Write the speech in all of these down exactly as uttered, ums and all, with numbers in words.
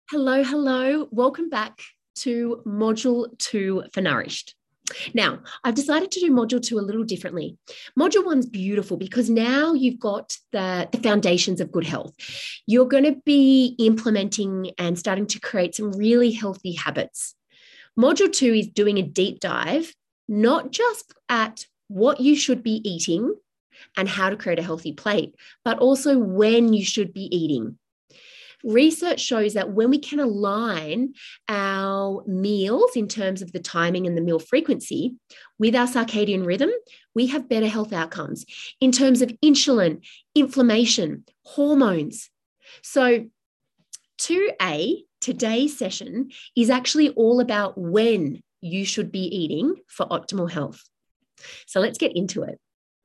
Hello, hello. Welcome back to Module two for Nourished. Now, I've decided to do Module two a little differently. Module one's beautiful because now you've got the, the foundations of good health. You're going to be implementing and starting to create some really healthy habits. Module two is doing a deep dive, not just at what you should be eating and how to create a healthy plate, but also when you should be eating. Research shows that when we can align our meals in terms of the timing and the meal frequency with our circadian rhythm, we have better health outcomes in terms of insulin, inflammation, hormones. So two A, today's session, is actually all about when you should be eating for optimal health. So let's get into it.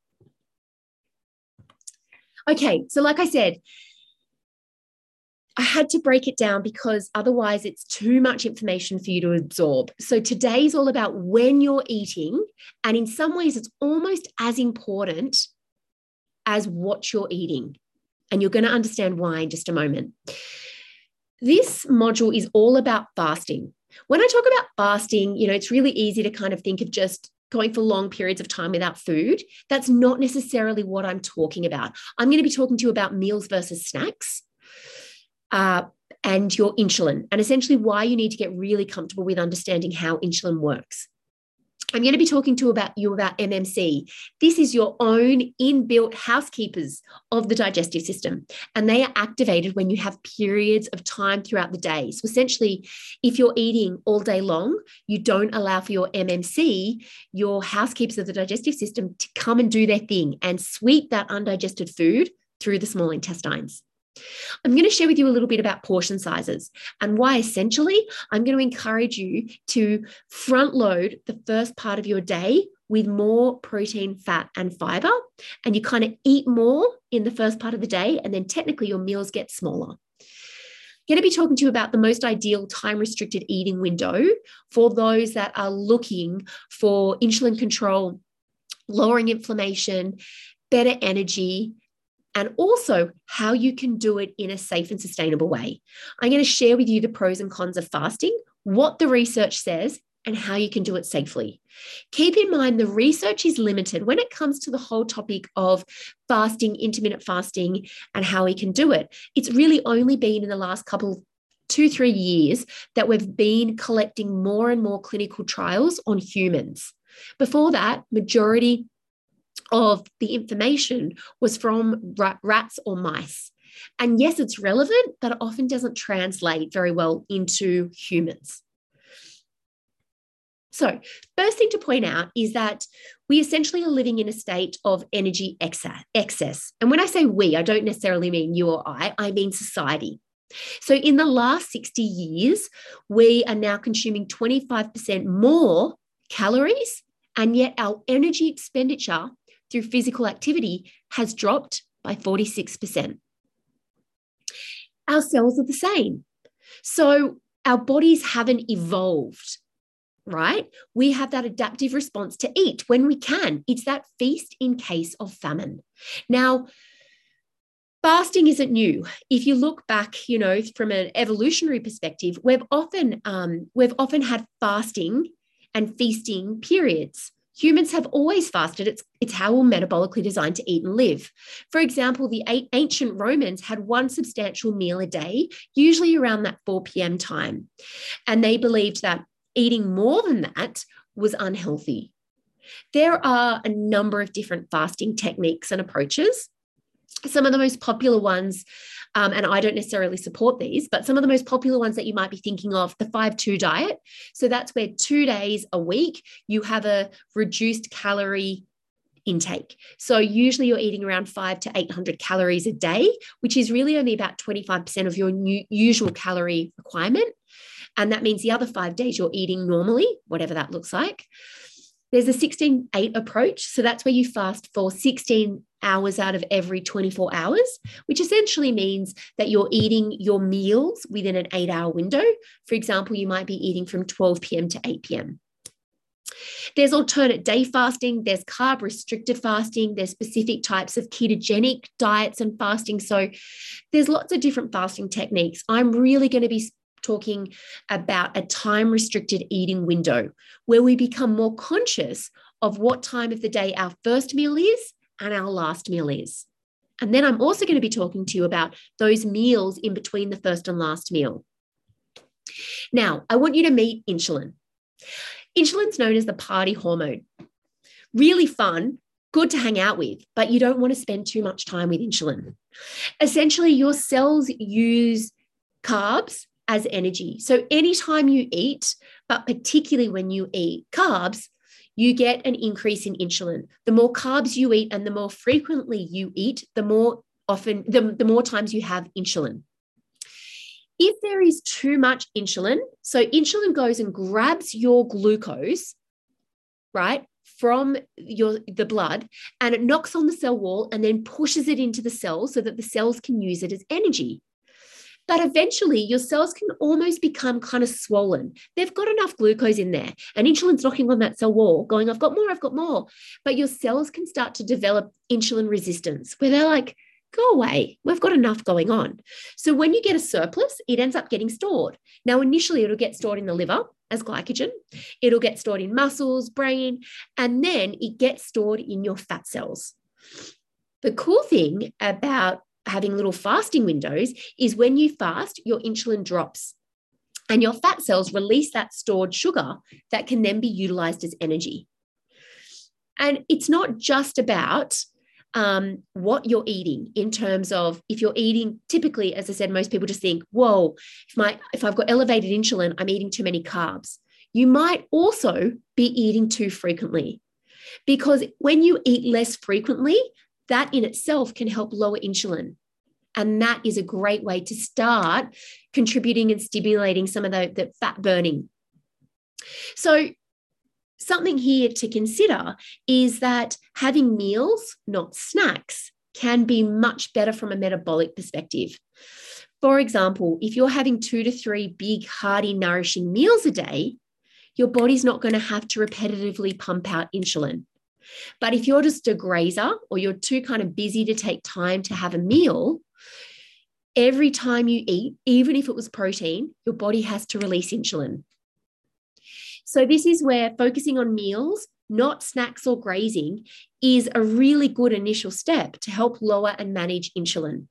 Okay, so like I said, I had to break it down because otherwise it's too much information for you to absorb. So today's all about when you're eating, and in some ways it's almost as important as what you're eating. And you're going to understand why in just a moment. This module is all about fasting. When I talk about fasting, you know, it's really easy to kind of think of just going for long periods of time without food. That's not necessarily what I'm talking about. I'm going to be talking to you about meals versus snacks. Uh, and your insulin, and essentially why you need to get really comfortable with understanding how insulin works. I'm going to be talking to about you about M M C. This is your own inbuilt housekeepers of the digestive system, and they are activated when you have periods of time throughout the day. So essentially, if you're eating all day long, you don't allow for your M M C, your housekeepers of the digestive system, to come and do their thing and sweep that undigested food through the small intestines. I'm going to share with you a little bit about portion sizes and why essentially I'm going to encourage you to front load the first part of your day with more protein, fat, and fiber. And you kind of eat more in the first part of the day, and then technically your meals get smaller. I'm going to be talking to you about the most ideal time-restricted eating window for those that are looking for insulin control, lowering inflammation, better energy, and also how you can do it in a safe and sustainable way. I'm going to share with you the pros and cons of fasting, what the research says, and how you can do it safely. Keep in mind the research is limited when it comes to the whole topic of fasting, intermittent fasting, and how we can do it. It's really only been in the last couple, two, three years that we've been collecting more and more clinical trials on humans. Before that, majority of the information was from rats or mice. And yes, it's relevant, but it often doesn't translate very well into humans. So first thing to point out is that we essentially are living in a state of energy excess. And when I say we, I don't necessarily mean you or I, I mean society. So in the last sixty years, we are now consuming twenty-five percent more calories, and yet our energy expenditure through physical activity has dropped by forty-six percent. Our cells are the same. So our bodies haven't evolved, right? We have that adaptive response to eat when we can. It's that feast in case of famine. Now, fasting isn't new. If you look back, you know, from an evolutionary perspective, we've often, um, we've often had fasting and feasting periods. Humans have always fasted. It's, it's how we're metabolically designed to eat and live. For example, the ancient Romans had one substantial meal a day, usually around that four p.m. time. And they believed that eating more than that was unhealthy. There are a number of different fasting techniques and approaches. Some of the most popular ones, um, and I don't necessarily support these, but some of the most popular ones that you might be thinking of, the five two diet. So that's where two days a week, you have a reduced calorie intake. So usually you're eating around five to eight hundred calories a day, which is really only about twenty-five percent of your new, usual calorie requirement. And that means the other five days you're eating normally, whatever that looks like. There's a sixteen eight approach. So that's where you fast for sixteen hours out of every twenty-four hours, which essentially means that you're eating your meals within an eight hour window. For example, you might be eating from twelve p.m. to eight p.m. There's alternate day fasting, there's carb restricted fasting, there's specific types of ketogenic diets and fasting. So there's lots of different fasting techniques. I'm really going to be talking about a time restricted eating window where we become more conscious of what time of the day our first meal is and our last meal is. And then I'm also going to be talking to you about those meals in between the first and last meal. Now, I want you to meet insulin. Insulin's known as the party hormone. Really fun, good to hang out with, but you don't want to spend too much time with insulin. Essentially, your cells use carbs as energy. So anytime you eat, but particularly when you eat carbs, you get an increase in insulin. The more carbs you eat and the more frequently you eat, the more often, the, the more times you have insulin. If there is too much insulin, so insulin goes and grabs your glucose, right, from your the blood, and it knocks on the cell wall and then pushes it into the cells so that the cells can use it as energy. But eventually your cells can almost become kind of swollen. They've got enough glucose in there and insulin's knocking on that cell wall going, I've got more, I've got more. But your cells can start to develop insulin resistance where they're like, go away, we've got enough going on. So when you get a surplus, it ends up getting stored. Now, initially it'll get stored in the liver as glycogen. It'll get stored in muscles, brain, and then it gets stored in your fat cells. The cool thing about having little fasting windows is when you fast, your insulin drops and your fat cells release that stored sugar that can then be utilized as energy. And it's not just about um, what you're eating in terms of if you're eating, typically, as I said, most people just think, whoa, if my if I've got elevated insulin, I'm eating too many carbs. You might also be eating too frequently because when you eat less frequently, that in itself can help lower insulin. And that is a great way to start contributing and stimulating some of the, the fat burning. So something here to consider is that having meals, not snacks, can be much better from a metabolic perspective. For example, if you're having two to three big, hearty, nourishing meals a day, your body's not going to have to repetitively pump out insulin. But if you're just a grazer or you're too kind of busy to take time to have a meal, every time you eat, even if it was protein, your body has to release insulin. So this is where focusing on meals, not snacks or grazing, is a really good initial step to help lower and manage insulin.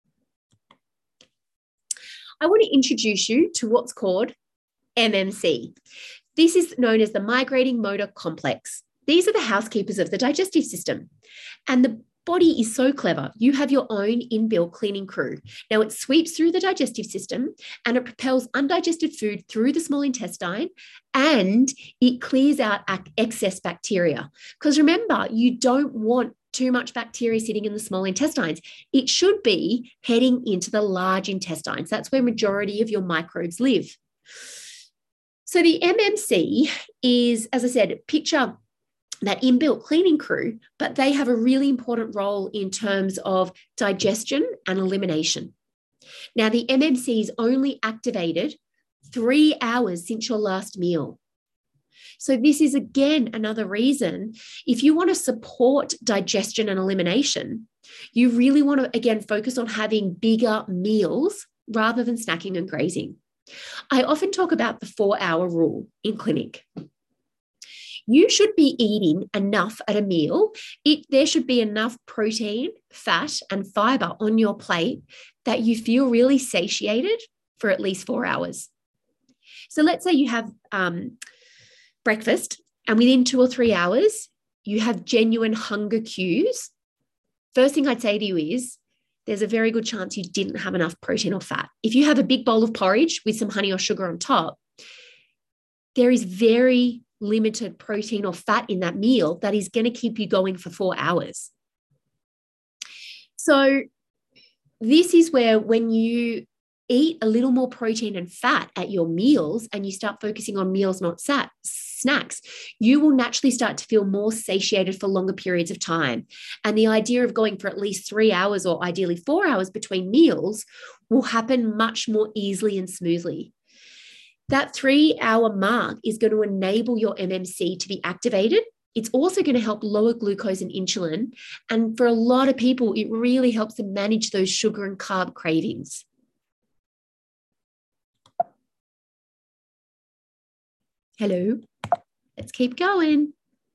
I want to introduce you to what's called M M C. This is known as the migrating motor complex. These are the housekeepers of the digestive system. And the body is so clever. You have your own inbuilt cleaning crew. Now it sweeps through the digestive system and it propels undigested food through the small intestine and it clears out excess bacteria. Because remember, you don't want too much bacteria sitting in the small intestines. It should be heading into the large intestines. That's where majority of your microbes live. So the M M C is, as I said, picture that inbuilt cleaning crew, but they have a really important role in terms of digestion and elimination. Now, the M M C is only activated three hours since your last meal. So this is, again, another reason, if you want to support digestion and elimination, you really want to, again, focus on having bigger meals rather than snacking and grazing. I often talk about the four-hour rule in clinic. You should be eating enough at a meal. It, there should be enough protein, fat, and fiber on your plate that you feel really satiated for at least four hours. So let's say you have um, breakfast and within two or three hours, you have genuine hunger cues. First thing I'd say to you is, there's a very good chance you didn't have enough protein or fat. If you have a big bowl of porridge with some honey or sugar on top, there is very limited protein or fat in that meal that is going to keep you going for four hours. So this is where when you eat a little more protein and fat at your meals and you start focusing on meals, not sat, snacks, you will naturally start to feel more satiated for longer periods of time. And the idea of going for at least three hours or ideally four hours between meals will happen much more easily and smoothly. That three-hour mark is going to enable your M M C to be activated. It's also going to help lower glucose and insulin. And for a lot of people, it really helps them manage those sugar and carb cravings. Hello. Let's keep going.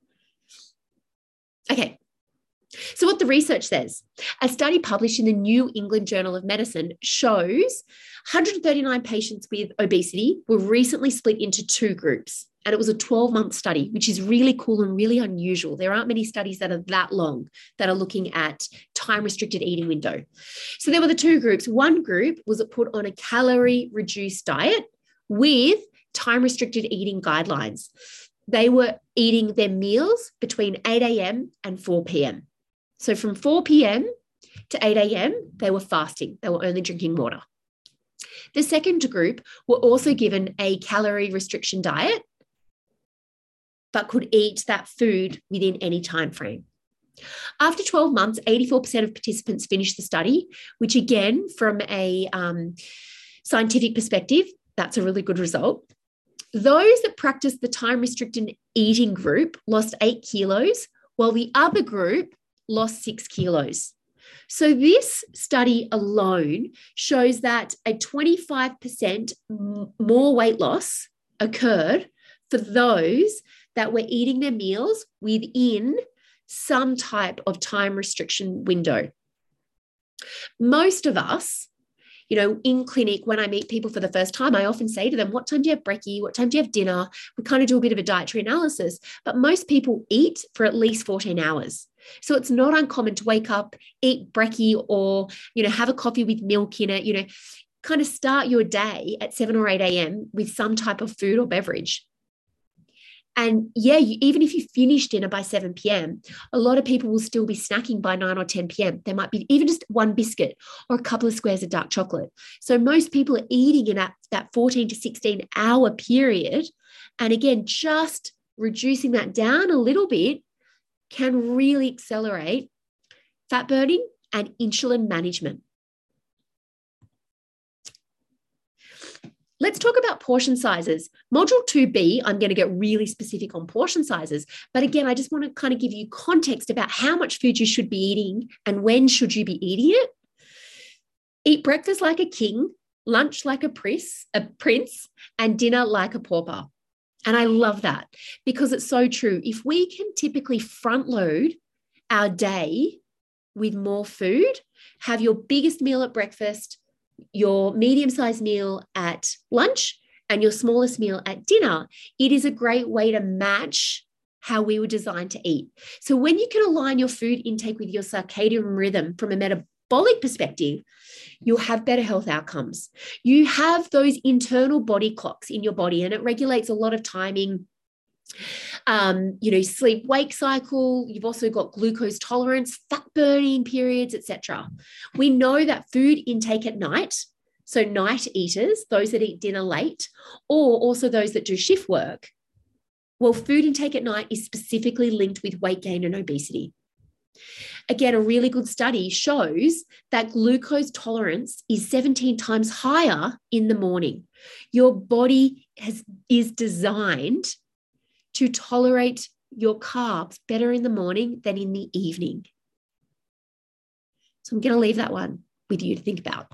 Okay. So what the research says, a study published in the New England Journal of Medicine shows one hundred thirty-nine patients with obesity were recently split into two groups. And it was a twelve-month study, which is really cool and really unusual. There aren't many studies that are that long that are looking at time-restricted eating window. So there were the two groups. One group was put on a calorie-reduced diet with time-restricted eating guidelines. They were eating their meals between eight a.m. and four p.m. So from four p.m. to eight a.m., they were fasting. They were only drinking water. The second group were also given a calorie restriction diet, but could eat that food within any time frame. After twelve months, eighty-four percent of participants finished the study, which again, from a um, scientific perspective, that's a really good result. Those that practiced the time-restricted eating group lost eight kilos, while the other group lost six kilos. So this study alone shows that a twenty-five percent more weight loss occurred for those that were eating their meals within some type of time restriction window. Most of us, you know, in clinic, when I meet people for the first time, I often say to them, what time do you have brekkie? What time do you have dinner? We kind of do a bit of a dietary analysis, but most people eat for at least fourteen hours. So it's not uncommon to wake up, eat brekkie, or, you know, have a coffee with milk in it, you know, kind of start your day at seven or eight a.m. with some type of food or beverage. And yeah, you, even if you finish dinner by seven p.m., a lot of people will still be snacking by nine or ten p.m. There might be even just one biscuit or a couple of squares of dark chocolate. So most people are eating in that, that fourteen to sixteen hour period. And again, just reducing that down a little bit can really accelerate fat burning and insulin management. Let's talk about portion sizes. Module two B, I'm going to get really specific on portion sizes. But again, I just want to kind of give you context about how much food you should be eating and when should you be eating it. Eat breakfast like a king, lunch like a prince, a prince, and dinner like a pauper. And I love that because it's so true. If we can typically front load our day with more food, have your biggest meal at breakfast, your medium-sized meal at lunch, and your smallest meal at dinner, it is a great way to match how we were designed to eat. So when you can align your food intake with your circadian rhythm from a metabolic perspective, you'll have better health outcomes. You have those internal body clocks in your body, and it regulates a lot of timing. Um, you know, sleep-wake cycle. You've also got glucose tolerance, fat burning periods, et cetera. We know that food intake at night, so night eaters, those that eat dinner late, or also those that do shift work, well, food intake at night is specifically linked with weight gain and obesity. Again, a really good study shows that glucose tolerance is seventeen times higher in the morning. Your body has, is designed to tolerate your carbs better in the morning than in the evening. So I'm going to leave that one with you to think about.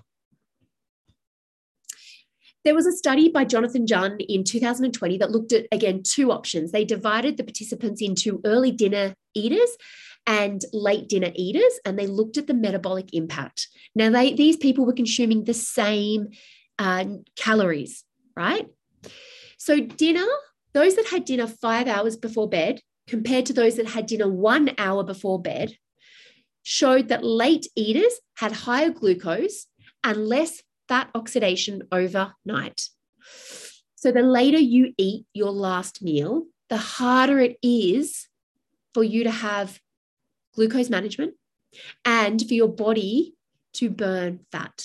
There was a study by Jonathan Junn in two thousand twenty that looked at, again, two options. They divided the participants into early dinner eaters and late dinner eaters, and they looked at the metabolic impact. Now, they, these people were consuming the same uh, calories, right? So dinner, those that had dinner five hours before bed compared to those that had dinner one hour before bed showed that late eaters had higher glucose and less fat oxidation overnight. So the later you eat your last meal, the harder it is for you to have glucose management and for your body to burn fat.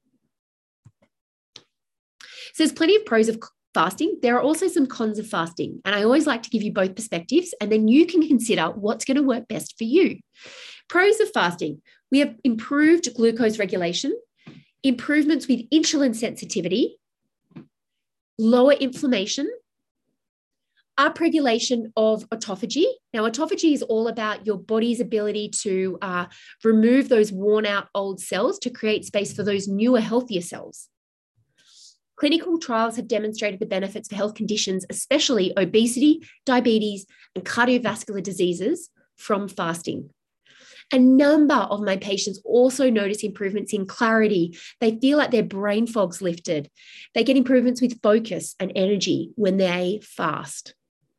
So there's plenty of pros of fasting. There are also some cons of fasting. And I always like to give you both perspectives, and then you can consider what's going to work best for you. Pros of fasting: we have improved glucose regulation, improvements with insulin sensitivity, lower inflammation, upregulation of autophagy. Now, autophagy is all about your body's ability to uh, remove those worn out old cells to create space for those newer, healthier cells. Clinical trials have demonstrated the benefits for health conditions, especially obesity, diabetes, and cardiovascular diseases from fasting. A number of my patients also notice improvements in clarity. They feel like their brain fog's lifted. They get improvements with focus and energy when they fast.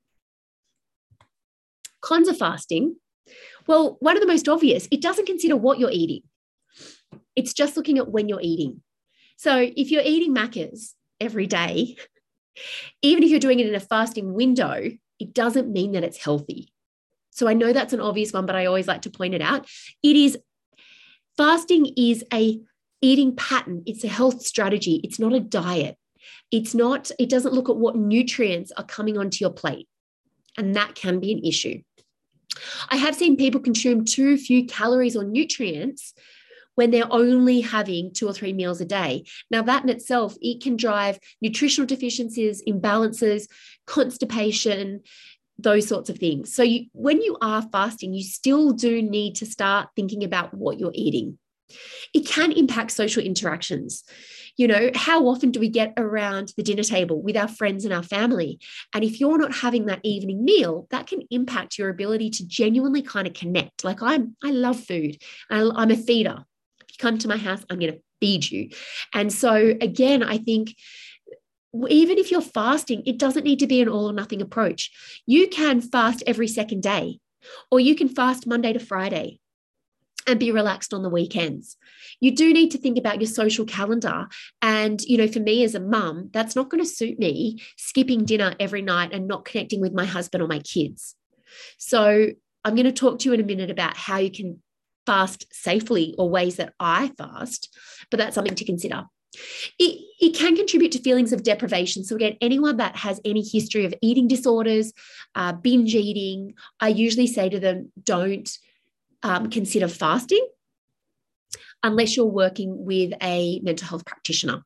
Cons of fasting. Well, one of the most obvious, it doesn't consider what you're eating. It's just looking at when you're eating. So if you're eating Maccas every day, even if you're doing it in a fasting window, it doesn't mean that it's healthy. So I know that's an obvious one, but I always like to point it out. It is, fasting is a eating pattern. It's a health strategy. It's not a diet. It's not, it doesn't look at what nutrients are coming onto your plate. And that can be an issue. I have seen people consume too few calories or nutrients when they're only having two or three meals a day. Now, that in itself, it can drive nutritional deficiencies, imbalances, constipation, those sorts of things. So you, when you are fasting, you still do need to start thinking about what you're eating. It can impact social interactions. You know, how often do we get around the dinner table with our friends and our family? And if you're not having that evening meal, that can impact your ability to genuinely kind of connect. Like I'm, I love food. I'm a feeder. If you come to my house, I'm going to feed you. And so again, I think even if you're fasting, it doesn't need to be an all or nothing approach. You can fast every second day, or you can fast Monday to Friday and be relaxed on the weekends. You do need to think about your social calendar. And, you know, for me as a mum, that's not going to suit me skipping dinner every night and not connecting with my husband or my kids. So I'm going to talk to you in a minute about how you can fast safely, or ways that I fast, but that's something to consider. It, it can contribute to feelings of deprivation. So again, anyone that has any history of eating disorders, uh, binge eating, I usually say to them, don't um, consider fasting unless you're working with a mental health practitioner.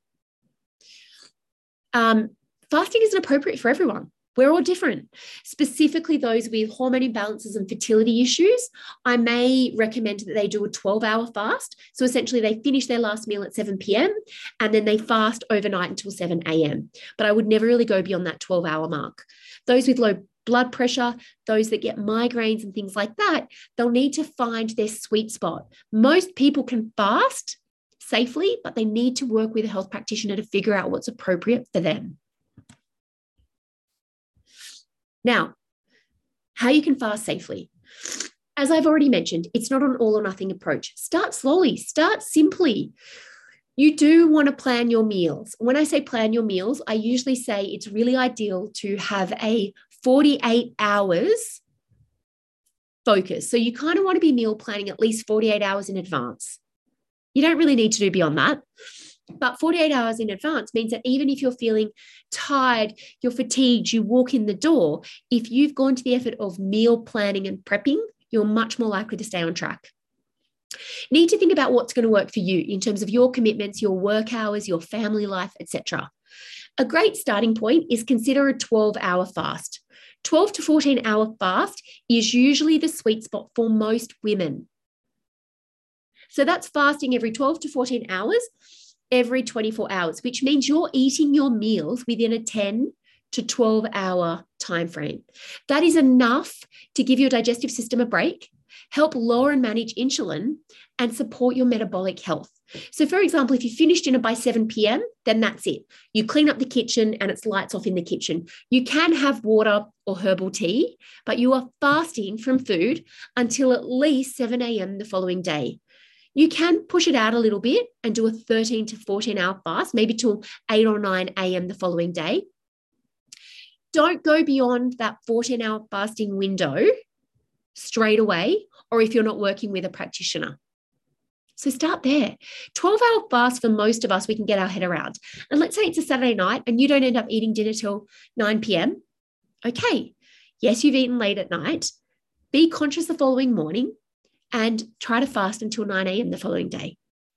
Um, fasting isn't appropriate for everyone. We're all different. Specifically those with hormone imbalances and fertility issues, I may recommend that they do a twelve-hour fast. So essentially they finish their last meal at seven p.m. and then they fast overnight until seven a.m. But I would never really go beyond that twelve-hour mark. Those with low blood pressure, those that get migraines and things like that, they'll need to find their sweet spot. Most people can fast safely, but they need to work with a health practitioner to figure out what's appropriate for them. Now, how you can fast safely. As I've already mentioned, it's not an all or nothing approach. Start slowly, start simply. You do want to plan your meals. When I say plan your meals, I usually say it's really ideal to have a forty-eight hours focus. So you kind of want to be meal planning at least forty-eight hours in advance. You don't really need to do beyond that. But forty-eight hours in advance means that even if you're feeling tired, you're fatigued, you walk in the door, if you've gone to the effort of meal planning and prepping, you're much more likely to stay on track. Need to think about what's going to work for you in terms of your commitments, your work hours, your family life, et cetera. A great starting point is consider a twelve-hour fast. twelve to fourteen hour fast is usually the sweet spot for most women. So that's fasting every twelve to fourteen hours, every twenty-four hours, which means you're eating your meals within a ten to twelve hour time frame. That is enough to give your digestive system a break, help lower and manage insulin, and support your metabolic health. So for example, if you finish dinner by seven p.m., then that's it. You clean up the kitchen and it's lights off in the kitchen. You can have water or herbal tea, but you are fasting from food until at least seven a.m. the following day. You can push it out a little bit and do a thirteen to fourteen hour fast, maybe till eight or nine a.m. the following day. Don't go beyond that fourteen hour fasting window straight away, or if you're not working with a practitioner. So start there. twelve hour fast for most of us, we can get our head around. And let's say it's a Saturday night and you don't end up eating dinner till nine p.m. Okay, yes, you've eaten late at night. Be conscious the following morning and try to fast until nine a.m. the following day.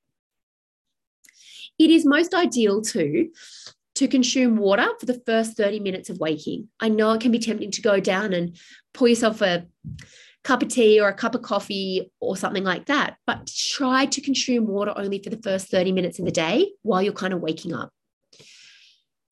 It is most ideal to, to consume water for the first thirty minutes of waking. I know it can be tempting to go down and pour yourself a cup of tea or a cup of coffee or something like that, but try to consume water only for the first thirty minutes of the day while you're kind of waking up.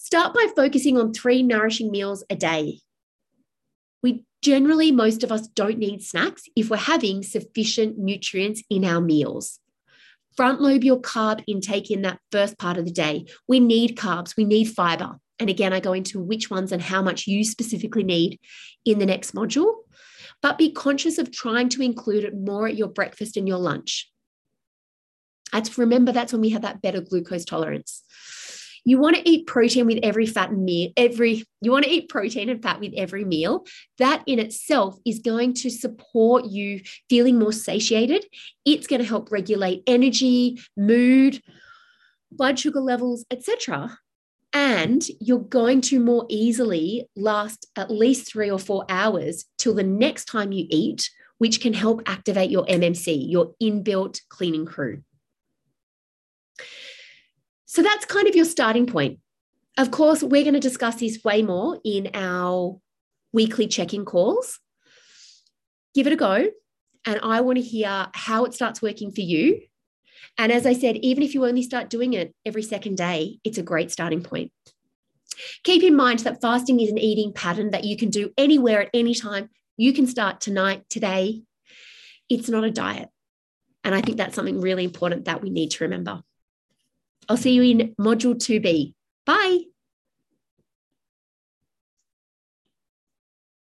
Start by focusing on three nourishing meals a day. We generally, most of us don't need snacks if we're having sufficient nutrients in our meals. Front load your carb intake in that first part of the day. We need carbs, we need fiber. And again, I go into which ones and how much you specifically need in the next module. But be conscious of trying to include it more at your breakfast and your lunch. That's, remember, that's when we have that better glucose tolerance. You want to eat protein with every fat and meal, every, you want to eat protein and fat with every meal. That in itself is going to support you feeling more satiated. It's going to help regulate energy, mood, blood sugar levels, et cetera. And you're going to more easily last at least three or four hours till the next time you eat, which can help activate your M M C, your inbuilt cleaning crew. So that's kind of your starting point. Of course, we're going to discuss this way more in our weekly check-in calls. Give it a go. And I want to hear how it starts working for you. And as I said, even if you only start doing it every second day, it's a great starting point. Keep in mind that fasting is an eating pattern that you can do anywhere at any time. You can start tonight, today. It's not a diet. And I think that's something really important that we need to remember. I'll see you in Module two B. Bye.